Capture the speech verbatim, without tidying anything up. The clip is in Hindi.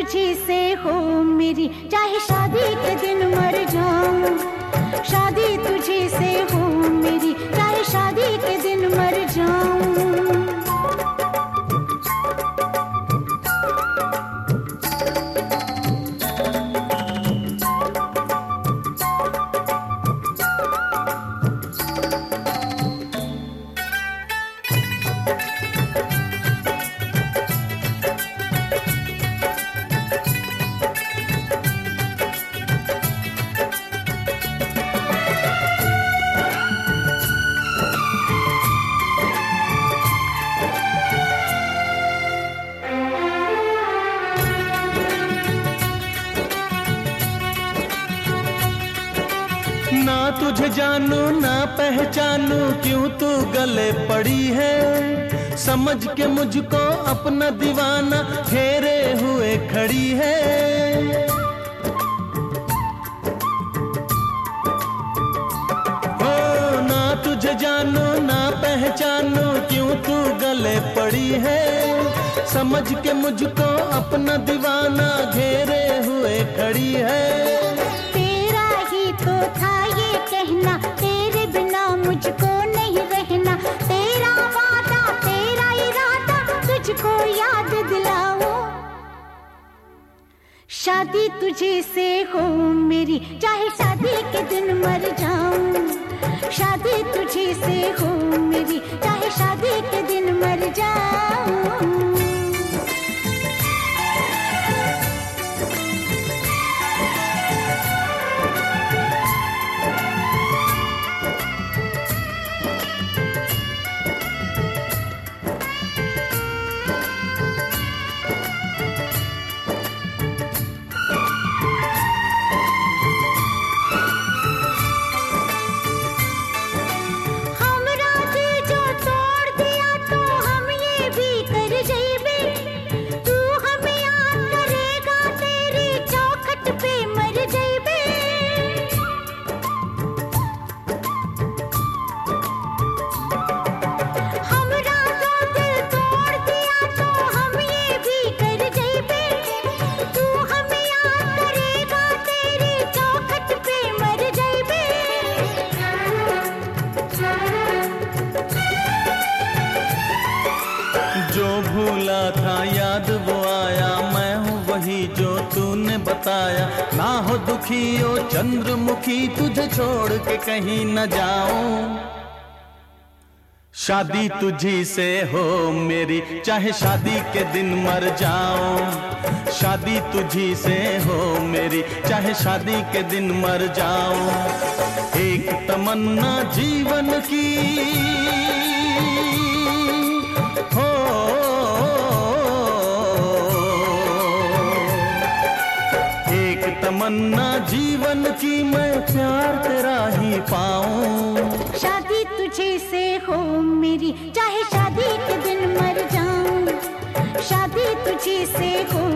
तुझी से हो मेरी, चाहे शादी के दिन मर जाऊं। शादी तुझी से हो मेरी, चाहे शादी के दिन मर जाऊं। ना तुझे जानू ना पहचानू, क्यों तू गले पड़ी है। समझ के मुझको अपना दीवाना घेरे हुए खड़ी है। हो ना तुझे जानू ना पहचानू, क्यों तू गले पड़ी है। समझ के मुझको अपना दीवाना घेरे हुए खड़ी है। तेरा ही तो था ये कहना, तेरे बिना मुझको नहीं रहना। तेरा वादा तेरा इरादा, तुझको याद दिलाऊं। शादी तुझे से हो मेरी, चाहे शादी के दिन मर जाऊं। शादी तुझे से हो मेरी, चाहे शादी के दिन मर जाऊं। जो भूला था याद वो आया, मैं हूँ वही जो तूने बताया। ना हो दुखी ओ चंद्रमुखी, तुझे छोड़ के कहीं न जाऊं। शादी तुझी से हो मेरी, चाहे शादी के दिन मर जाऊं। शादी तुझी से हो मेरी, चाहे शादी के दिन मर जाऊं। एक तमन्ना जीवन की हो, एक तमन्ना जीवन की, मैं प्यार तेरा ही पाऊं। शादी तुझे से हो मेरी, चाहे शादी के दिन मर जाऊं। शादी तुझे से हो